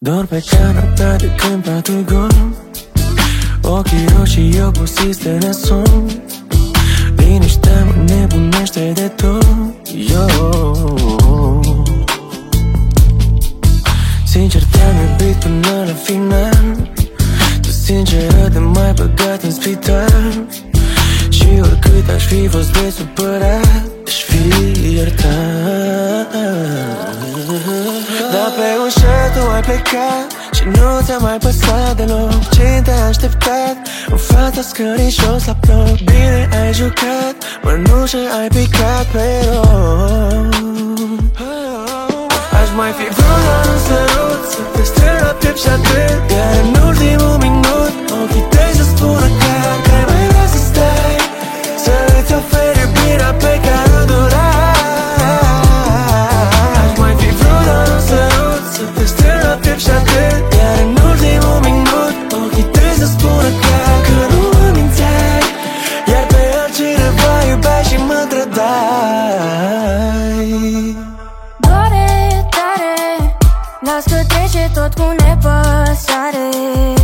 Dor pe canapea de când patul gol, ochii roșii obosiți de neson. Liniștea mă nebunește de tot, yo. Sincer te-am iubit până la final, tu sinceră te mai băgat în spital. Și oricât aș fi fost de supărat, aș fi iertat. Dar pe un șer tu ai plecat și nu ți-a mai păsat deloc. Ce te-ai așteptat în fața scării jos la bloc? Bine ai jucat, mănușă ai picat pe rog. Aș mai fi vrut la un sărut, să te strâng la piept și atât. Iar în ultimul minut ochii tăi să spună că mai vrea să stai, să îți oferi iubirea pe care o dorai. Aș mai fi vrut la un sărut, să te strâng la piept și atât. Iar în ultimul minut ochii tăi să spună că nu mă mințeai, iar pe altcineva iubeai și mă trădai. Doare tare, las că trece tot cu nepăsare.